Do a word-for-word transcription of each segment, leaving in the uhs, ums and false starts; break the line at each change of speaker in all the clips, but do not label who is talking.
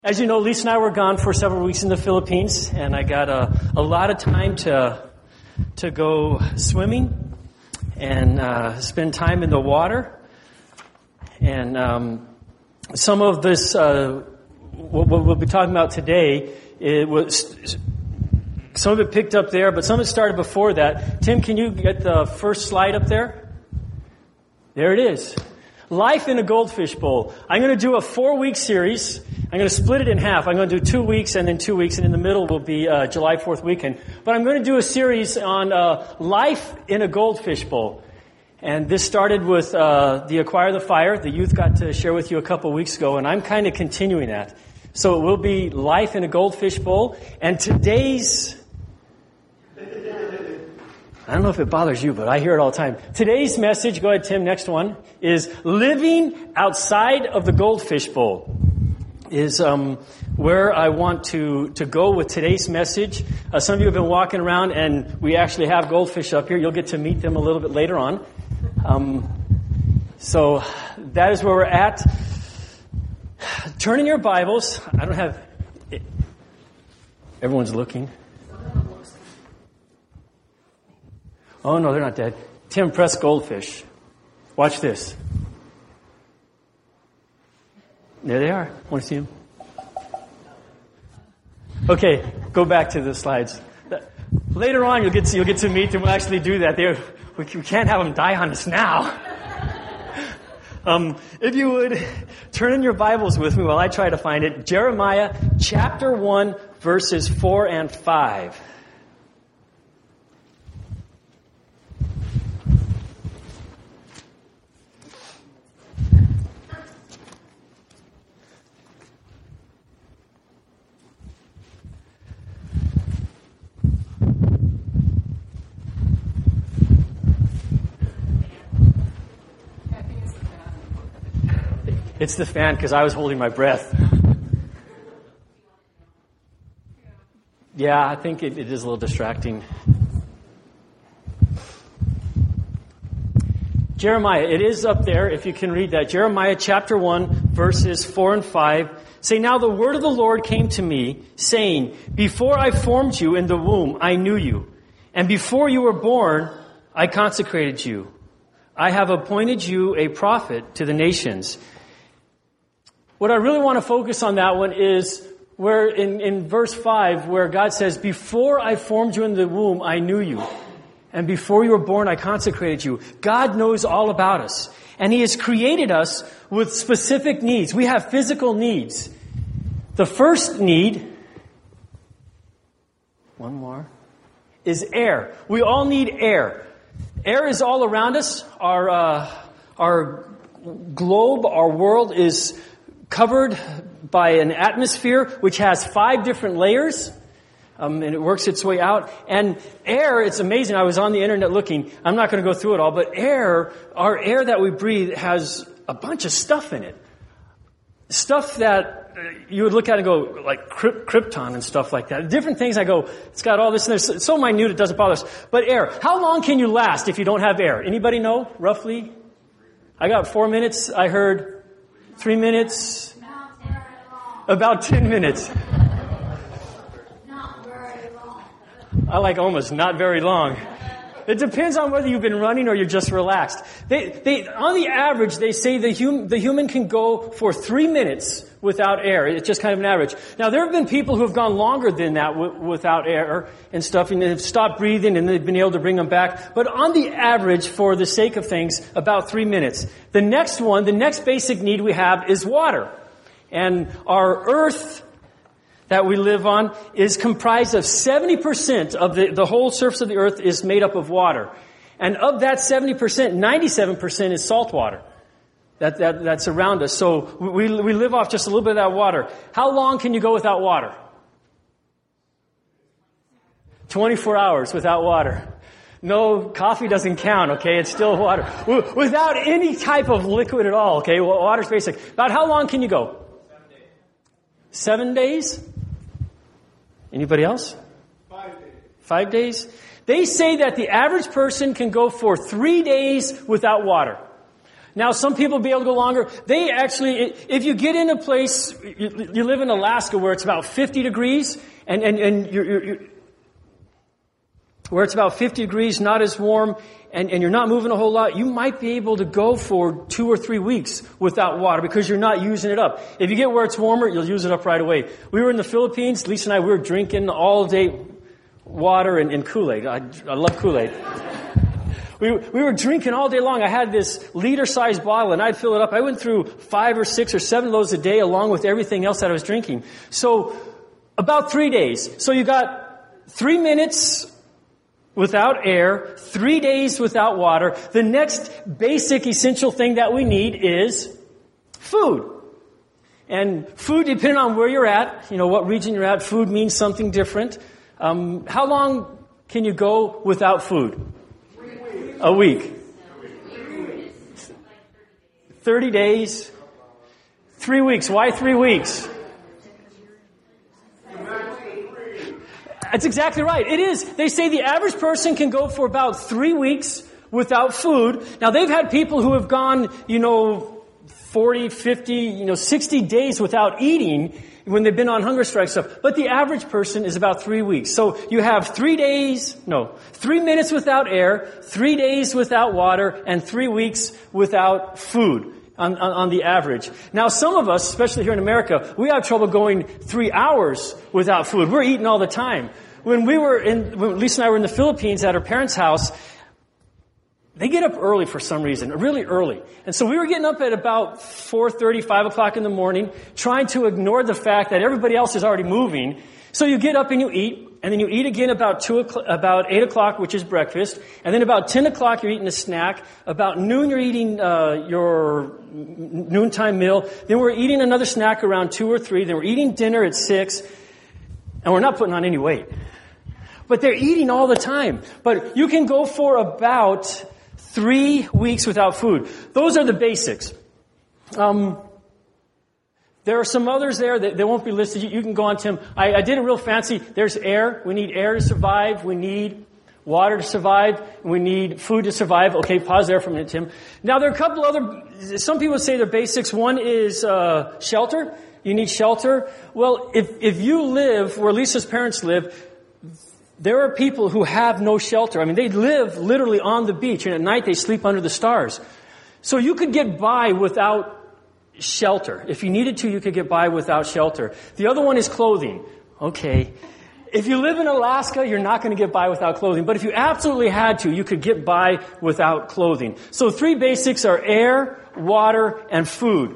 As you know, Lisa and I were gone for several weeks in the Philippines, and I got a, a lot of time to to go swimming and uh, spend time in the water. And um, some of this, uh, what, what we'll be talking about today, it was some of it picked up there, but some of it started before that. Tim, can you get the first slide up there? There it is. Life in a goldfish bowl. I'm going to do a four-week series. I'm going to split it in half. I'm going to do two weeks and then two weeks, and in the middle will be uh, July fourth weekend. But I'm going to do a series on uh, life in a goldfish bowl. And this started with uh, the Acquire the Fire. The youth got to share with you a couple weeks ago, and I'm kind of continuing that. So it will be life in a goldfish bowl. And today's... I don't know if it bothers you, but I hear it all the time. Today's message, go ahead, Tim, next one, is living outside of the goldfish bowl. Is um, where I want to, to go with today's message. Uh, some of you have been walking around, and we actually have goldfish up here. You'll get to meet them a little bit later on. Um, so that is where we're at. Turn in your Bibles. I don't have... Everyone's looking. Oh, no, they're not dead. Tim, press goldfish. Watch this. There they are. Want to see them? Okay, go back to the slides. Later on, you'll get to, you'll get to meet them. We'll actually do that. They're, we can't have them die on us now. um, if you would, turn in your Bibles with me while I try to find it. Jeremiah chapter one, verses four and five. It's the fan because I was holding my breath. Yeah, I think it, it is a little distracting. Jeremiah, it is up there if you can read that. Jeremiah chapter one, verses four and five. Say, now the word of the Lord came to me, saying, before I formed you in the womb, I knew you. And before you were born, I consecrated you. I have appointed you a prophet to the nations. What I really want to focus on that one is where in, in verse five, where God says, before I formed you in the womb, I knew you. And before you were born, I consecrated you. God knows all about us. And He has created us with specific needs. We have physical needs. The first need, one more, is air. We all need air. Air is all around us. Our, uh, our globe, our world is covered by an atmosphere which has five different layers, um, and it works its way out. And air, it's amazing. I was on the internet looking. I'm not going to go through it all, but air, our air that we breathe has a bunch of stuff in it. Stuff that you would look at and go, like krypton and stuff like that. Different things I go, it's got all this, and it's so minute it doesn't bother us. But air, how long can you last if you don't have air? Anybody know, roughly? I got four minutes. I heard... Three minutes? About ten minutes.
Not very long.
I like almost not very long. It depends on whether you've been running or you're just relaxed. They, they, on the average, they say the, hum, the human can go for three minutes without air. It's just kind of an average. Now, there have been people who have gone longer than that w- without air and stuff, and they've stopped breathing and they've been able to bring them back. But on the average, for the sake of things, about three minutes. The next one, the next basic need we have is water. And our earth that we live on is comprised of seventy percent of the, the whole surface of the earth is made up of water. And of that seventy percent, ninety-seven percent is salt water that, that, that's around us. So we, we live off just a little bit of that water. How long can you go without water? twenty-four hours without water. No, coffee doesn't count, okay? It's still water. Without any type of liquid at all, okay? Water's basic. About how long can you go? Seven days. Seven days? Anybody else?
Five days.
Five days? They say that the average person can go for three days without water. Now, some people will be able to go longer. They actually, if you get in a place, you, you live in Alaska where it's about fifty degrees, and, and, and you're, you're, you're, where it's about fifty degrees, not as warm, and, and you're not moving a whole lot, you might be able to go for two or three weeks without water because you're not using it up. If you get where it's warmer, you'll use it up right away. We were in the Philippines. Lisa and I, we were drinking all day water and, and Kool-Aid. I, I love Kool-Aid. We, we were drinking all day long. I had this liter-sized bottle, and I'd fill it up. I went through five or six or seven of those a day, along with everything else that I was drinking. So, about three days. So you got three minutes without air, three days without water. The next basic, essential thing that we need is food. And food, depending on where you're at, you know, what region you're at, food means something different. Um, how long can you go without food? A week. thirty days. Three weeks. Why three weeks? That's exactly right. It is. They say the average person can go for about three weeks without food. Now, they've had people who have gone, you know, forty, fifty, you know, sixty days without eating when they've been on hunger strike stuff. But the average person is about three weeks. So you have three days, no, three minutes without air, three days without water, and three weeks without food on, on, on the average. Now, some of us, especially here in America, we have trouble going three hours without food. We're eating all the time. When we were in, when Lisa and I were in the Philippines at her parents' house, they get up early for some reason, really early. And so we were getting up at about four thirty, five o'clock in the morning, trying to ignore the fact that everybody else is already moving. So you get up and you eat, and then you eat again about two o'clock, about eight o'clock, which is breakfast. And then about ten o'clock, you're eating a snack. About noon, you're eating uh, your noontime meal. Then we're eating another snack around two or three. Then we're eating dinner at six. And we're not putting on any weight. But they're eating all the time. But you can go for about three weeks without food. Those are the basics. Um, there are some others there that they won't be listed. You, you can go on, Tim. I, I did it real fancy. There's air. We need air to survive. We need water to survive. We need food to survive. Okay, pause there for a minute, Tim. Now, there are a couple other, some people say they're basics. One is uh, shelter. You need shelter. Well, if, if you live where Lisa's parents live, there are people who have no shelter. I mean, they live literally on the beach, and at night they sleep under the stars. So you could get by without shelter. If you needed to, you could get by without shelter. The other one is clothing. Okay. If you live in Alaska, you're not going to get by without clothing. But if you absolutely had to, you could get by without clothing. So three basics are air, water, and food.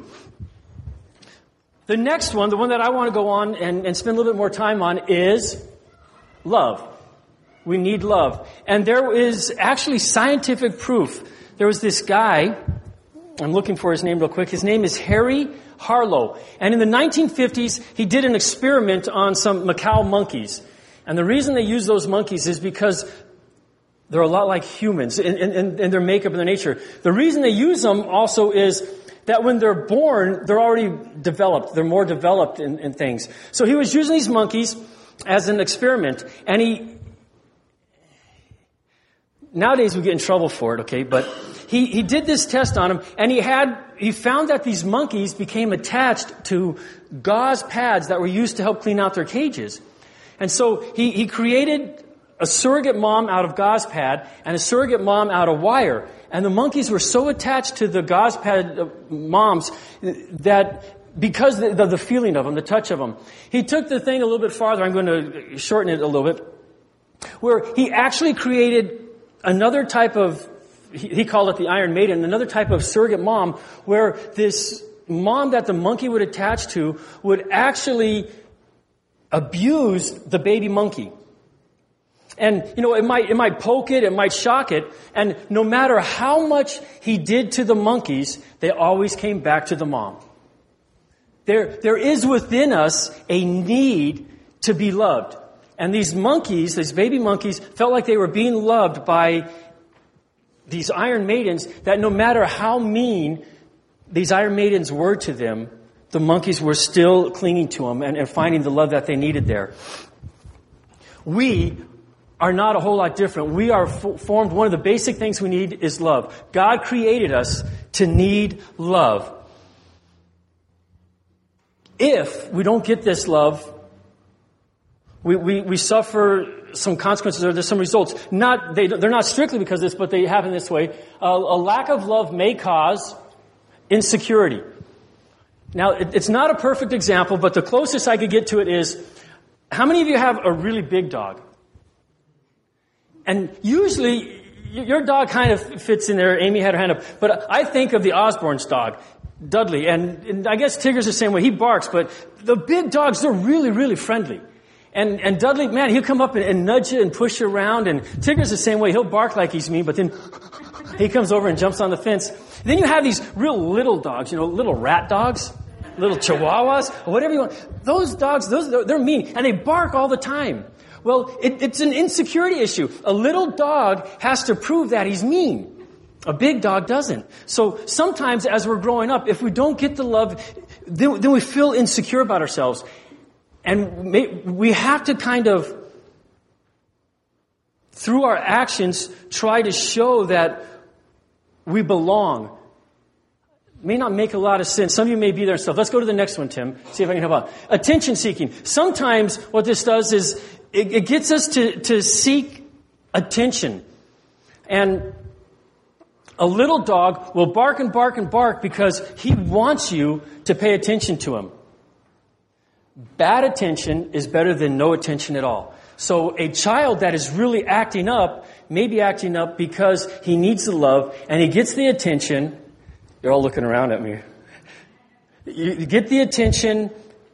The next one, the one that I want to go on and, and spend a little bit more time on, is love. We need love. And there is actually scientific proof. There was this guy, I'm looking for his name real quick. His name is Harry Harlow. And in the nineteen fifties, he did an experiment on some Macau monkeys. And the reason they use those monkeys is because they're a lot like humans in, in, in their makeup and their nature. The reason they use them also is that when they're born, they're already developed. They're more developed in, in things. So he was using these monkeys as an experiment. And he, nowadays we get in trouble for it, okay? But he, he did this test on them, and he had, he found that these monkeys became attached to gauze pads that were used to help clean out their cages. And so he, he created a surrogate mom out of gauze pad and a surrogate mom out of wire. And the monkeys were so attached to the gauze pad moms that because of the, the feeling of them, the touch of them, he took the thing a little bit farther. I'm going to shorten it a little bit. Where he actually created another type of, he, he called it the Iron Maiden, another type of surrogate mom where this mom that the monkey would attach to would actually abuse the baby monkey. And, you know, it might, it might poke it, it might shock it, and no matter how much he did to the monkeys, they always came back to the mom. There, there is within us a need to be loved. And these monkeys, these baby monkeys, felt like they were being loved by these Iron Maidens, that no matter how mean these Iron Maidens were to them, the monkeys were still clinging to them and, and finding the love that they needed there. We are not a whole lot different. We are f- formed, one of the basic things we need is love. God created us to need love. If we don't get this love, we, we, we suffer some consequences, or there's some results. Not they, they're not strictly because of this, but they happen this way. Uh, a lack of love may cause insecurity. Now, it, it's not a perfect example, but the closest I could get to it is, how many of you have a really big dog? And usually, your dog kind of fits in there. Amy had her hand up. But I think of the Osborne's dog, Dudley. And, and I guess Tigger's the same way. He barks, but the big dogs, they're really, really friendly. And, and Dudley, man, he'll come up and, and nudge you and push you around. And Tigger's the same way. He'll bark like he's mean, but then he comes over and jumps on the fence. Then you have these real little dogs, you know, little rat dogs, little chihuahuas, or whatever you want. Those dogs, those they're mean, and they bark all the time. Well, it, it's an insecurity issue. A little dog has to prove that he's mean. A big dog doesn't. So sometimes as we're growing up, if we don't get the love, then, then we feel insecure about ourselves. And may, we have to kind of, through our actions, try to show that we belong. May not make a lot of sense. Some of you may be there and stuff. Let's go to the next one, Tim. See if I can help out. Attention seeking. Sometimes what this does is it, it gets us to, to seek attention. And a little dog will bark and bark and bark because he wants you to pay attention to him. Bad attention is better than no attention at all. So a child that is really acting up may be acting up because he needs the love and he gets the attention. They're all looking around at me. You get the attention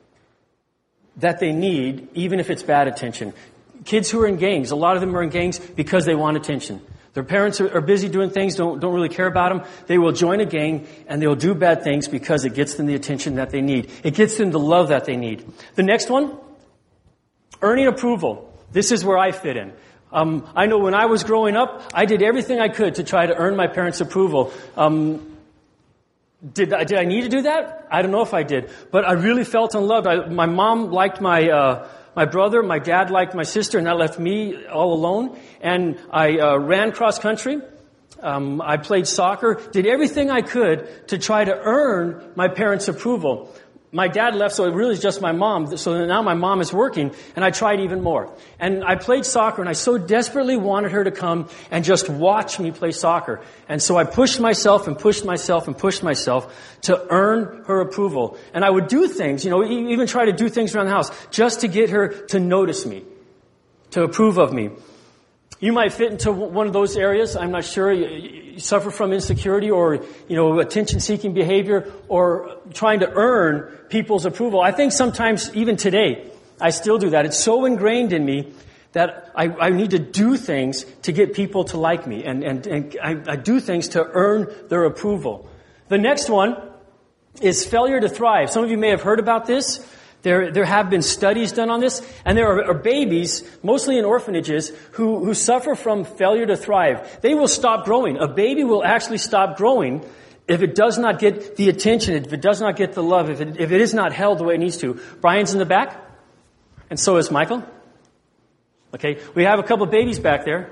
that they need, even if it's bad attention. Kids who are in gangs, a lot of them are in gangs because they want attention. Their parents are, are busy doing things, don't, don't really care about them. They will join a gang and they'll do bad things because it gets them the attention that they need. It gets them the love that they need. The next one, earning approval. This is where I fit in. Um, I know when I was growing up, I did everything I could to try to earn my parents' approval. Um, Did I, did I need to do that? I don't know if I did. But I really felt unloved. I, my mom liked my, uh, my brother. My dad liked my sister, and that left me all alone. And I, uh, ran cross country. Um, I played soccer. Did everything I could to try to earn my parents' approval. My dad left, so it really is just my mom. So now my mom is working, and I tried even more. And I played soccer, and I so desperately wanted her to come and just watch me play soccer. And so I pushed myself and pushed myself and pushed myself to earn her approval. And I would do things, you know, even try to do things around the house just to get her to notice me, to approve of me. You might fit into one of those areas. I'm not sure. You suffer from insecurity or, you know, attention-seeking behavior or trying to earn people's approval. I think sometimes, even today, I still do that. It's so ingrained in me that I, I need to do things to get people to like me. And, and, and I, I do things to earn their approval. The next one is failure to thrive. Some of you may have heard about this. There, there have been studies done on this, and there are, are babies, mostly in orphanages, who, who suffer from failure to thrive. They will stop growing. A baby will actually stop growing if it does not get the attention, if it does not get the love, if it, if it is not held the way it needs to. Brian's in the back, and so is Michael. Okay, we have a couple of babies back there.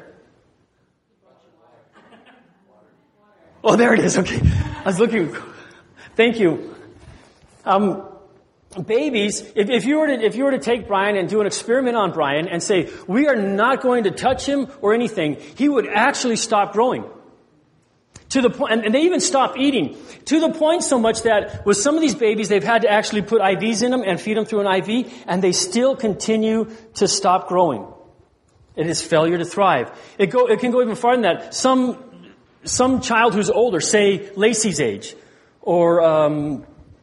Oh, there it is. Okay, I was looking. Thank you. Um. Babies, if, if you were to, if you were to take Brian and do an experiment on Brian and say, we are not going to touch him or anything, he would actually stop growing. To the point, and, and they even stop eating. To the point so much that with some of these babies, they've had to actually put I Vs in them and feed them through an I V, and they still continue to stop growing. It is failure to thrive. It go, it can go even farther than that. Some, some child who's older, say Lacey's age, or, um,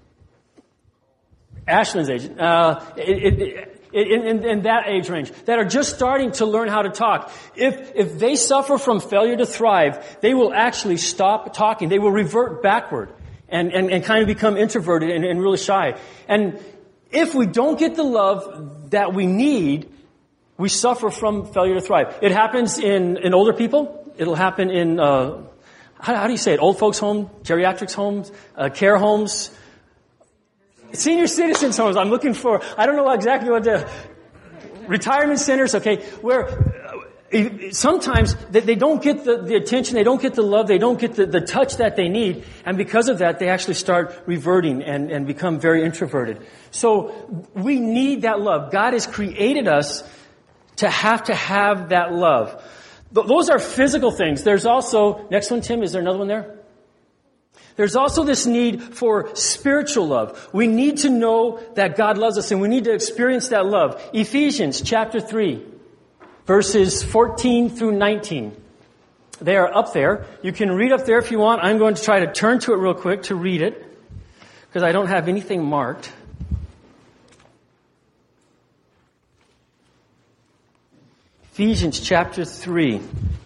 Ashlyn's age, uh, it, it, it, in, in that age range, that are just starting to learn how to talk. If, if they suffer from failure to thrive, they will actually stop talking. They will revert backward and, and, and kind of become introverted and, and really shy. And if we don't get the love that we need, we suffer from failure to thrive. It happens in, in older people. It'll happen in, uh, how, how do you say it? Old folks home, geriatrics homes, uh, care homes, senior citizens homes. I'm looking for, I don't know exactly what the, retirement centers, okay, where sometimes they don't get the, the attention, they don't get the love, they don't get the, the touch that they need, and because of that, they actually start reverting and, and become very introverted. So we need that love. God has created us to have to have that love. Th- those are physical things. There's also, next one, Tim, is there another one there? There's also this need for spiritual love. We need to know that God loves us, and we need to experience that love. Ephesians chapter three, verses fourteen through nineteen. They are up there. You can read up there if you want. I'm going to try to turn to it real quick to read it, because I don't have anything marked. Ephesians chapter three.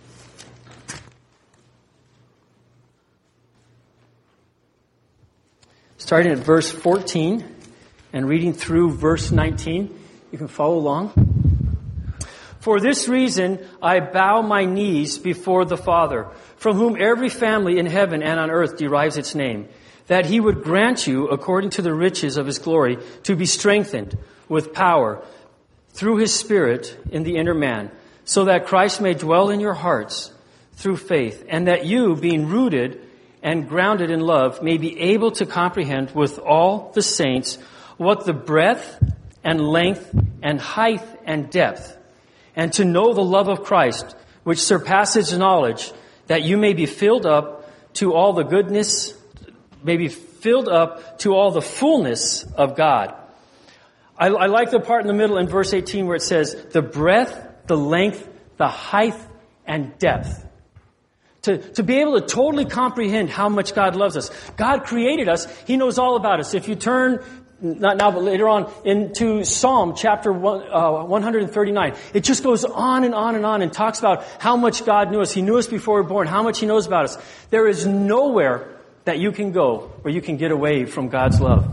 Starting at verse fourteen and reading through verse nineteen. You can follow along. For this reason, I bow my knees before the Father, from whom every family in heaven and on earth derives its name, that he would grant you, according to the riches of his glory, to be strengthened with power through his Spirit in the inner man, so that Christ may dwell in your hearts through faith, and that you, being rooted and grounded in love, may be able to comprehend with all the saints what the breadth and length and height and depth, and to know the love of Christ, which surpasses knowledge, that you may be filled up to all the goodness, may be filled up to all the fullness of God. I, I like the part in the middle in verse eighteen where it says, the breadth, the length, the height, and depth. To, to be able to totally comprehend how much God loves us. God created us. He knows all about us. If you turn, not now, but later on, into Psalm chapter one, uh, one thirty-nine, it just goes on and on and on and talks about how much God knew us. He knew us before we were born, how much He knows about us. There is nowhere that you can go where you can get away from God's love.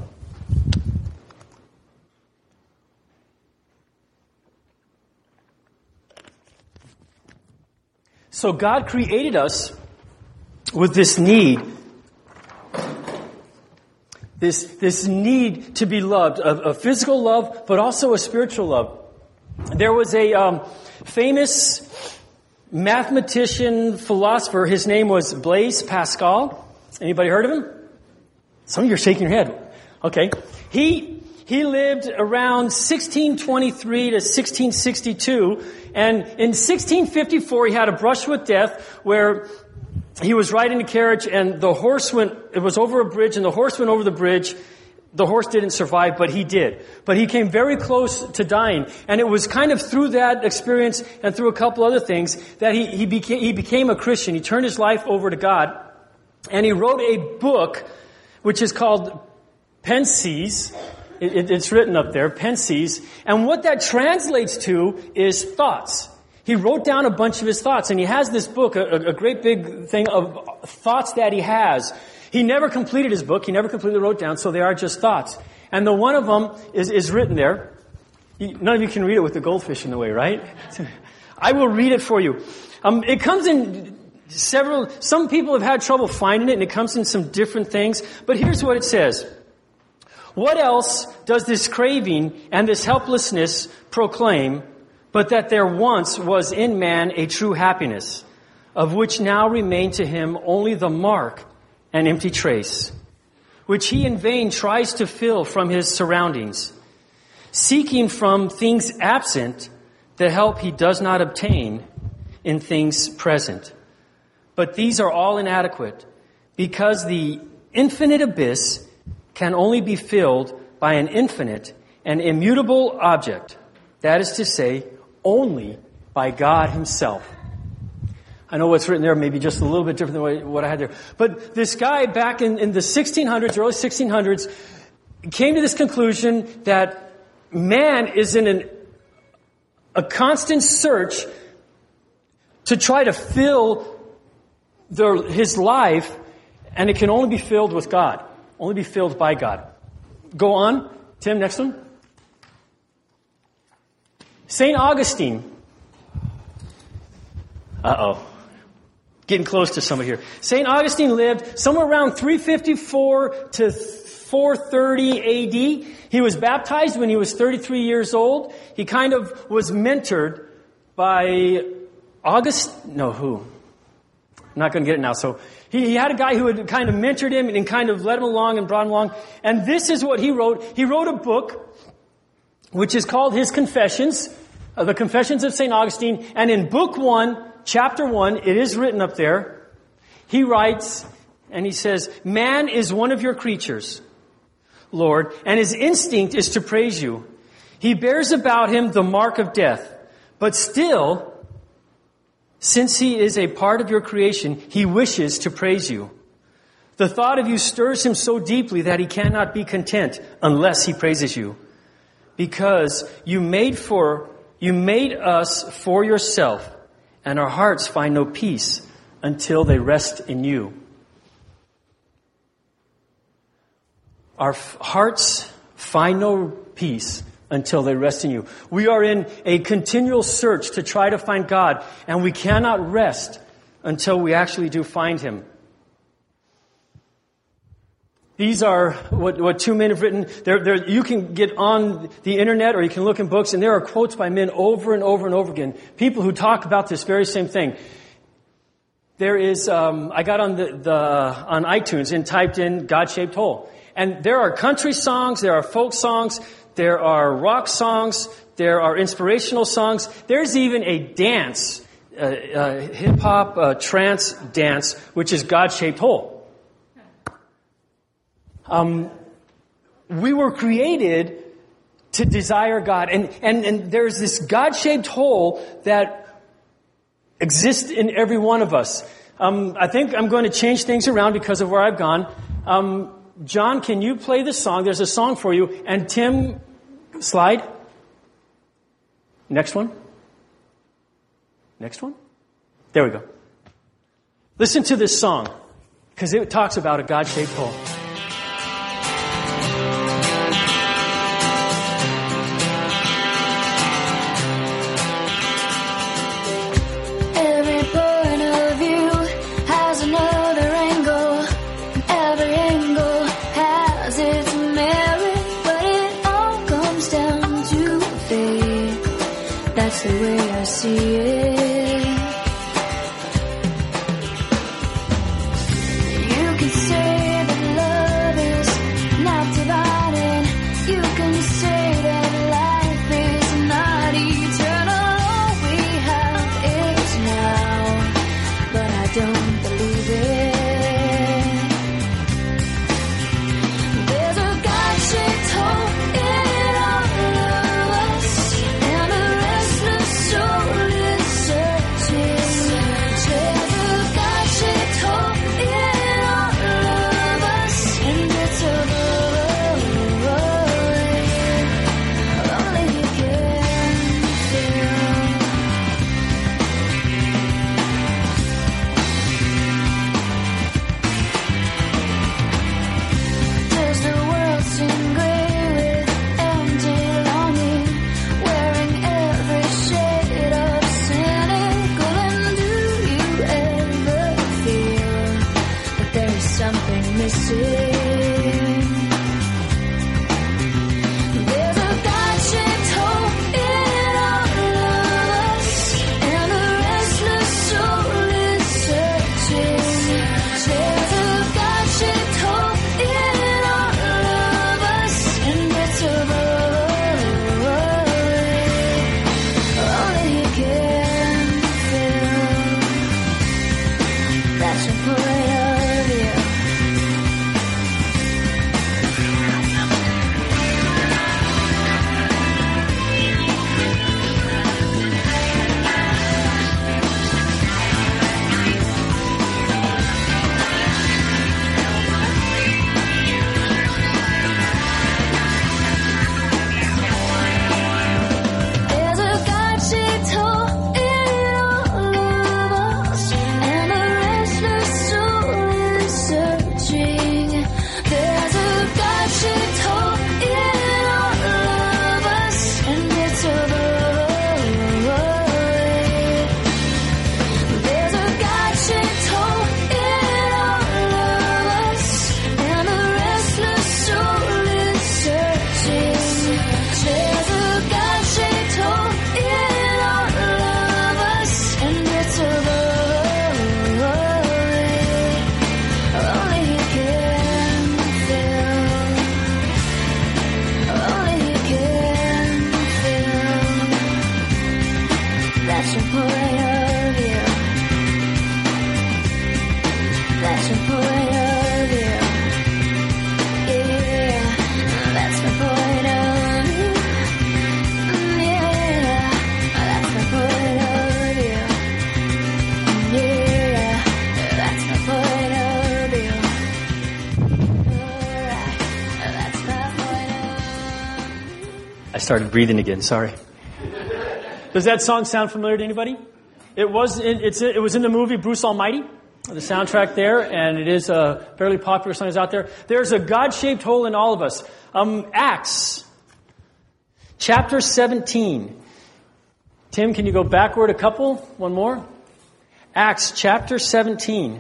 So God created us with this need, this, this need to be loved, a, a physical love, but also a spiritual love. There was a um, famous mathematician, philosopher. His name was Blaise Pascal. Anybody heard of him? Some of you are shaking your head. Okay. He He lived around sixteen twenty-three to sixteen sixty-two, and in sixteen fifty-four he had a brush with death where he was riding a carriage and the horse went, it was over a bridge and the horse went over the bridge. The horse didn't survive, but he did. But he came very close to dying, and it was kind of through that experience and through a couple other things that he, he became, he became a Christian. He turned his life over to God, and he wrote a book which is called Pensées. It, it, it's written up there, Pensées. And what that translates to is thoughts. He wrote down a bunch of his thoughts, and he has this book, a, a great big thing of thoughts that he has. He never completed his book. He never completely wrote down, so they are just thoughts. And the one of them is, is written there. None of you can read it with the goldfish in the way, right? I will read it for you. Um, it comes in several, some people have had trouble finding it, and it comes in some different things. But here's what it says. What else does this craving and this helplessness proclaim but that there once was in man a true happiness, of which now remain to him only the mark and empty trace, which he in vain tries to fill from his surroundings, seeking from things absent the help he does not obtain in things present. But these are all inadequate, because the infinite abyss can only be filled by an infinite and immutable object, that is to say, only by God Himself. I know what's written there may be just a little bit different than what I had there. But this guy back in, in the sixteen hundreds, early sixteen hundreds, came to this conclusion that man is in an, a constant search to try to fill their, his life, and it can only be filled with God. Only be filled by God. Go on. Tim, next one. Saint Augustine. Uh-oh. Getting close to somebody here. Saint Augustine lived somewhere around three fifty-four to four thirty A D. He was baptized when he was thirty-three years old. He kind of was mentored by August, no, who? I'm not going to get it now. So he, he had a guy who had kind of mentored him and kind of led him along and brought him along. And this is what he wrote. He wrote a book, which is called his Confessions, uh, the Confessions of Saint Augustine. And in book one, chapter one, it is written up there. He writes, and he says, "Man is one of your creatures, Lord, and his instinct is to praise you. He bears about him the mark of death, but still, since he is a part of your creation, he wishes to praise you. The thought of you stirs him so deeply that he cannot be content unless he praises you. Because you made for, you made us for yourself, and our hearts find no peace until they rest in you." Our f- hearts find no peace until they rest in you. We are in a continual search to try to find God, and we cannot rest until we actually do find Him. These are what, what two men have written. They're, they're, you can get on the internet or you can look in books, and there are quotes by men over and over and over again. People who talk about this very same thing. There is, um, I got on the, the on iTunes and typed in God-shaped hole. And there are country songs, there are folk songs, there are rock songs, there are inspirational songs. There's even a dance, uh, uh, hip-hop, uh, trance dance, which is God-shaped hole. Um, we were created to desire God. And, and, and there's this God-shaped hole that exists in every one of us. Um, I think I'm going to change things around because of where I've gone. Um, John, can you play the song? There's a song for you. And Tim, slide. Next one. Next one. There we go. Listen to this song, because it talks about a God-shaped hole.
That's the way I see it. You can say that love is not divided. You can say that life is not eternal. All we have is now, but I don't believe it. There's a God-shaped hole in all of us, and a restless soul is searching.
started breathing again. Sorry. Does that song sound familiar to anybody? It was in, it's, it was in the movie Bruce Almighty, the soundtrack there, and it is a fairly popular song that's out there. There's a God-shaped hole in all of us. Um, Acts, chapter seventeen. Tim, can you go backward a couple? One more. Acts, chapter seventeen.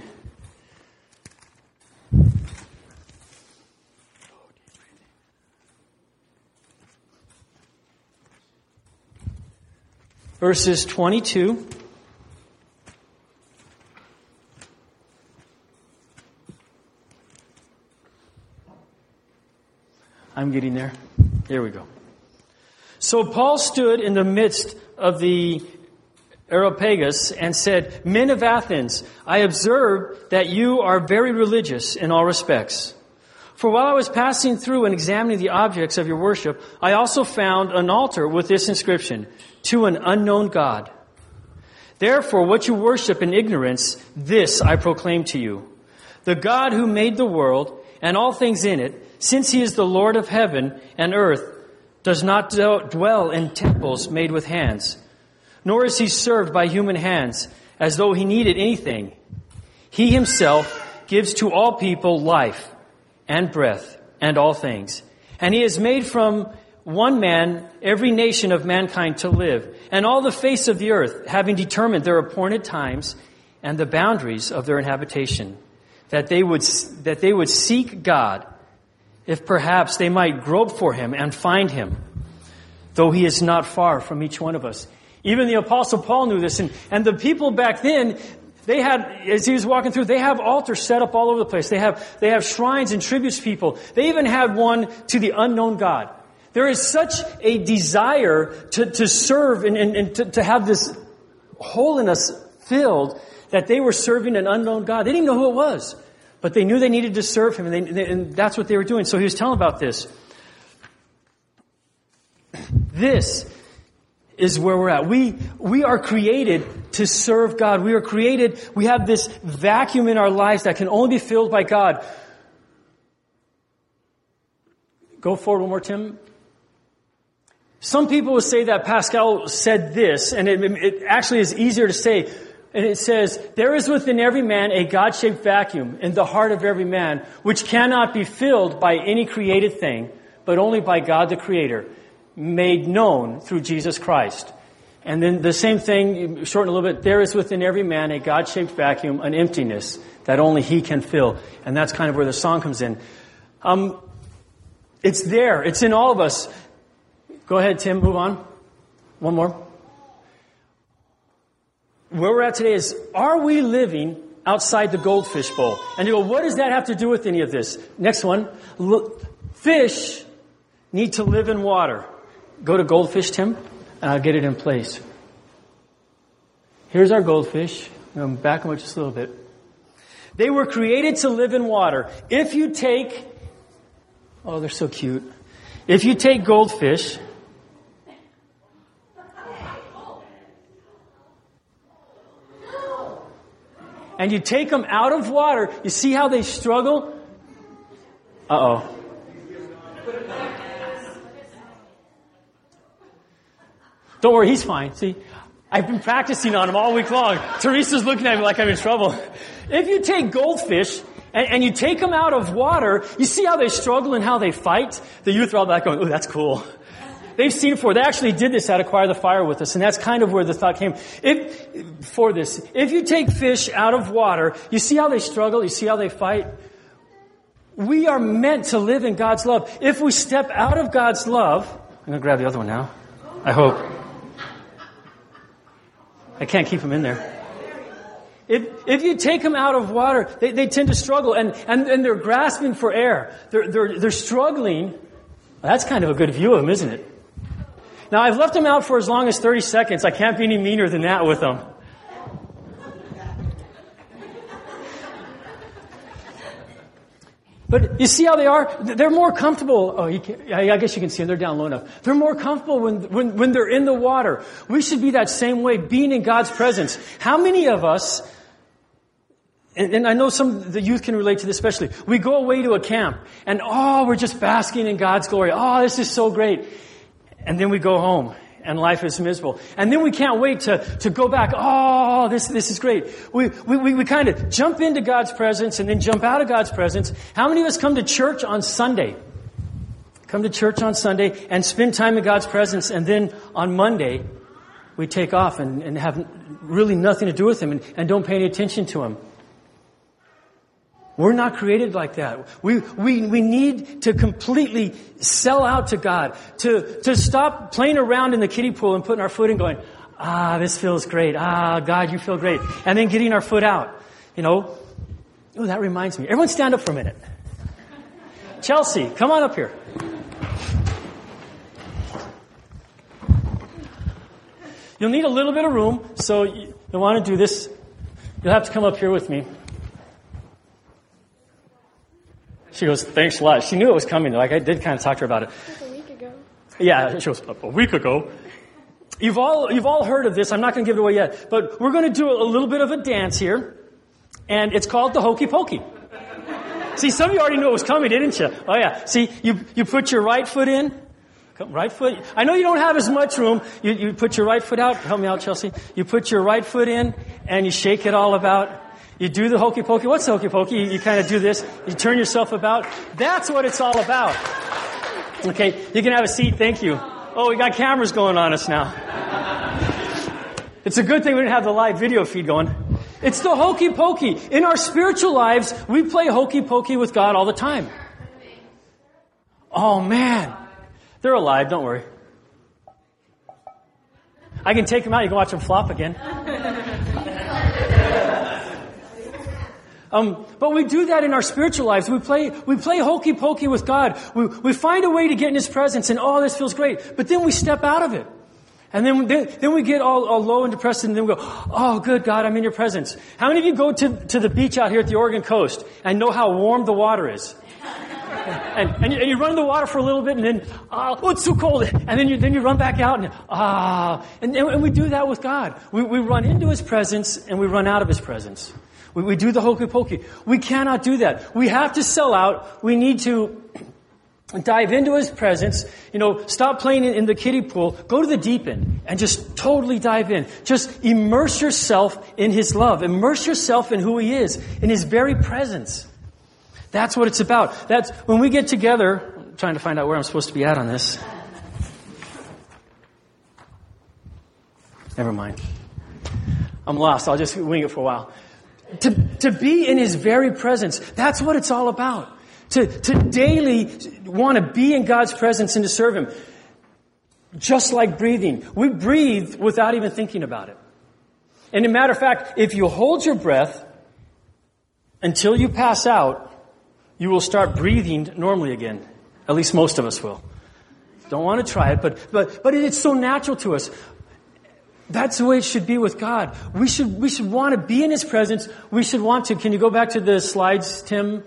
Verses twenty-two. I'm getting there. Here we go. So Paul stood in the midst of the Areopagus and said, "Men of Athens, I observe that you are very religious in all respects. For while I was passing through and examining the objects of your worship, I also found an altar with this inscription, 'To an unknown God.' Therefore, what you worship in ignorance, this I proclaim to you. The God who made the world and all things in it, since he is the Lord of heaven and earth, does not dwell in temples made with hands, nor is he served by human hands as though he needed anything. He himself gives to all people life and breath and all things. And he has made from one man every nation of mankind to live, and all the face of the earth, having determined their appointed times and the boundaries of their habitation, that they would that they would seek God, if perhaps they might grope for him and find him, though he is not far from each one of us." Even the Apostle Paul knew this, and, and the people back then, they had, as he was walking through, they have altars set up all over the place. They have they have shrines and tributes to people. They even had one to the unknown God. There is such a desire to, to serve and, and, and to, to have this hole in us filled that they were serving an unknown God. They didn't even know who it was, but they knew they needed to serve him, and, they, they, and that's what they were doing. So he was telling about this. This is where we're at. We, we are created to serve God. We are created, we have this vacuum in our lives that can only be filled by God. Go forward one more, Tim. Some people will say that Pascal said this, and it, it actually is easier to say. And it says, "There is within every man a God-shaped vacuum in the heart of every man, which cannot be filled by any created thing, but only by God the Creator, made known through Jesus Christ." And then the same thing, shorten a little bit, "There is within every man a God-shaped vacuum, an emptiness that only he can fill." And that's kind of where the song comes in. Um, it's there. It's in all of us. Go ahead, Tim. Move on. One more. Where we're at today is, are we living outside the goldfish bowl? And you go, what does that have to do with any of this? Next one. Look, fish need to live in water. Go to goldfish, Tim, and I'll get it in place. Here's our goldfish. I'm back them up just a little bit. They were created to live in water. If you take, oh, they're so cute. If you take goldfish, and you take them out of water, you see how they struggle? Uh-oh. Don't worry, he's fine. See, I've been practicing on him all week long. Teresa's looking at me like I'm in trouble. If you take goldfish and, and you take them out of water, you see how they struggle and how they fight? The youth are all back going, "Oh, that's cool." They've seen it before. They actually did this at Acquire the Fire with us, and that's kind of where the thought came. If, for this, if you take fish out of water, you see how they struggle, you see how they fight? We are meant to live in God's love. If we step out of God's love, I'm going to grab the other one now. I hope. I can't keep them in there. If, if you take them out of water, they, they tend to struggle, and, and, and they're grasping for air. They're, they're, they're struggling. Well, that's kind of a good view of them, isn't it? Now, I've left them out for as long as thirty seconds. I can't be any meaner than that with them. But you see how they are? They're more comfortable. Oh, you can, I guess you can see them. They're down low enough. They're more comfortable when, when, when they're in the water. We should be that same way, being in God's presence. How many of us, and, and I know some of the youth can relate to this especially, we go away to a camp and, oh, we're just basking in God's glory. Oh, this is so great. and then we go home. And life is miserable. And then we can't wait to, to go back. Oh, this, this is great. We, we, we, we kind of jump into God's presence and then jump out of God's presence. How many of us come to church on Sunday? Come to church on Sunday and spend time in God's presence, and then on Monday we take off and, and have really nothing to do with Him and, and don't pay any attention to Him. We're not created like that. We, we, we need to completely sell out to God, to, to stop playing around in the kiddie pool and putting our foot in going, ah, this feels great. Ah, God, you feel great. And then getting our foot out. You know, oh, that reminds me. Everyone stand up for a minute. Chelsea, come on up here. You'll need a little bit of room, so you, you want to do this. You'll have to come up here with me. She goes, thanks a lot. She knew it was coming. Like, I did kind of talk to her about it.
Like a week ago.
Yeah, she goes, a week ago. You've all, you've all heard of this. I'm not going to give it away yet. But we're going to do a little bit of a dance here. And it's called the Hokey Pokey. See, some of you already knew it was coming, didn't you? Oh, yeah. See, you, you put your right foot in. Right foot. I know you don't have as much room. You, you put your right foot out. Help me out, Chelsea. You put your right foot in and you shake it all about. You do the hokey pokey. What's the hokey pokey? You, you kind of do this. You turn yourself about. That's what it's all about. Okay, you can have a seat. Thank you. Oh, we got cameras going on us now. It's a good thing we didn't have the live video feed going. It's the hokey pokey. In our spiritual lives, we play hokey pokey with God all the time. Oh, man. They're alive. Don't worry. I can take them out. You can watch them flop again. Um, but we do that in our spiritual lives. We play, we play hokey pokey with God. We, we find a way to get in His presence and, oh, this feels great. But then we step out of it. And then, then, then we get all, all low and depressed, and then we go, oh, good God, I'm in your presence. How many of you go to, to the beach out here at the Oregon coast and know how warm the water is? And, and, you, and you run in the water for a little bit, and then, oh, it's so cold. And then you, then you run back out, and, ah, and, and we do that with God. We, we run into His presence, and we run out of His presence. We, we do the hokey pokey. We cannot do that. We have to sell out. We need to dive into His presence. You know, stop playing in, in the kiddie pool. Go to the deep end and just totally dive in. Just immerse yourself in His love. Immerse yourself in who He is, in His very presence. That's what it's about. That's when we get together. I'm trying to find out where I'm supposed to be at on this. Never mind. I'm lost. I'll just wing it for a while. To, to be in His very presence. That's what it's all about. To, to daily want to be in God's presence and to serve Him. Just like breathing. We breathe without even thinking about it. And as a matter of fact, if you hold your breath until you pass out, you will start breathing normally again. At least most of us will. Don't want to try it, but, but, but it's so natural to us. That's the way it should be with God. We should, we should want to be in His presence. We should want to. Can you go back to the slides, Tim?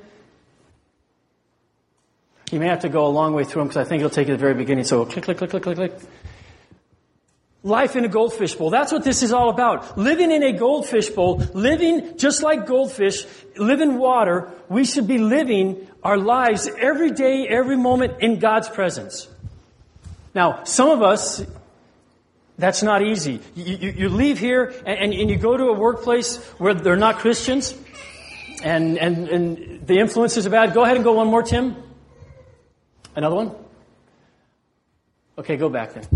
You may have to go a long way through them because I think it'll take you to the very beginning. So click, click, click, click, click, click. Life in a goldfish bowl. That's what this is all about. Living in a goldfish bowl, living just like goldfish, live in water. We should be living our lives every day, every moment in God's presence. Now, some of us, that's not easy. You, you, you leave here and, and you go to a workplace where they're not Christians and, and, and the influences are bad. Go ahead and go one more, Tim. Another one? Okay, go back then.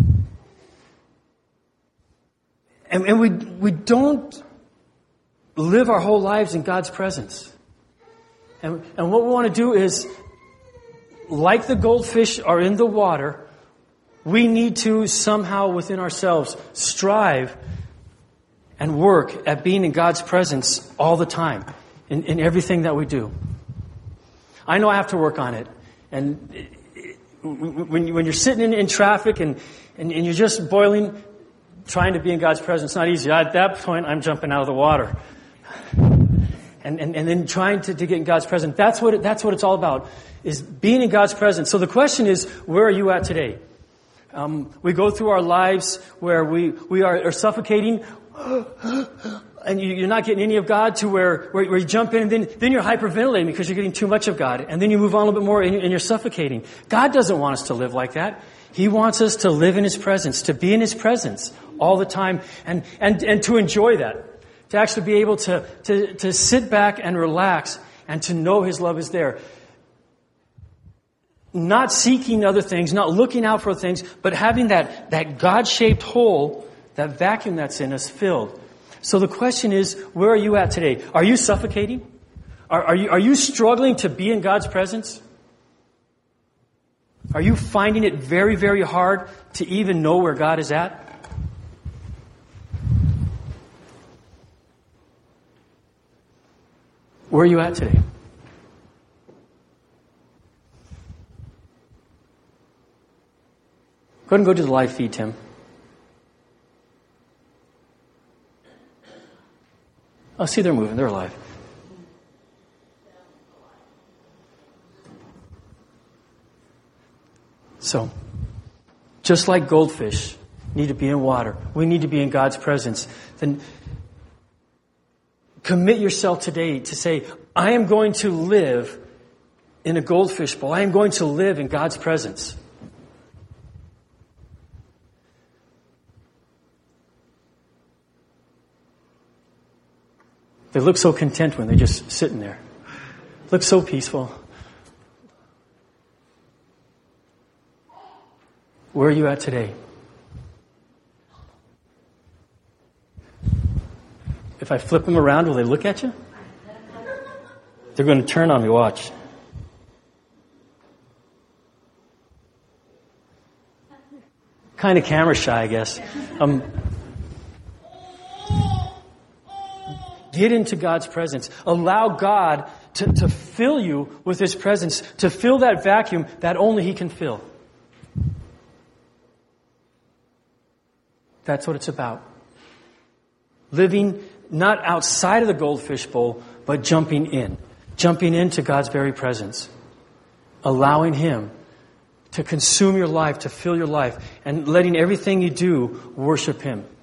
And, and we we don't live our whole lives in God's presence. And, and what we want to do is, like the goldfish are in the water, we need to somehow within ourselves strive and work at being in God's presence all the time in, in everything that we do. I know I have to work on it. And when, you, when you're sitting in, in traffic and, and, and you're just boiling, trying to be in God's presence, it's not easy. At that point, I'm jumping out of the water. And, and, and then trying to, to get in God's presence. That's what, it, that's what it's all about, is being in God's presence. So the question is, where are you at today? Um, we go through our lives where we, we are, are suffocating, and you, you're not getting any of God, to where, where, where you jump in and then, then you're hyperventilating because you're getting too much of God. And then you move on a little bit more and, and you're suffocating. God doesn't want us to live like that. He wants us to live in His presence, to be in His presence all the time, and, and, and to enjoy that. To actually be able to, to, to sit back and relax and to know His love is there. Not seeking other things, not looking out for things, but having that, that God-shaped hole, that vacuum that's in us filled. So the question is, where are you at today? Are you suffocating? Are, are you, are you struggling to be in God's presence? Are you finding it very, very hard to even know where God is at? Where are you at today? Go ahead and go to the live feed, Tim. Oh, see, they're moving. They're alive. So, just like goldfish need to be in water, we need to be in God's presence. Then commit yourself today to say, I am going to live in a goldfish bowl. I am going to live in God's presence. They look so content when they're just sitting there. Look so peaceful. Where are you at today? If I flip them around, will they look at you? They're going to turn on me, watch. Kind of camera shy, I guess. Um, get into God's presence. Allow God to, to fill you with His presence, to fill that vacuum that only He can fill. That's what it's about. Living not outside of the goldfish bowl, but jumping in. Jumping into God's very presence. Allowing Him to consume your life, to fill your life, and letting everything you do worship Him.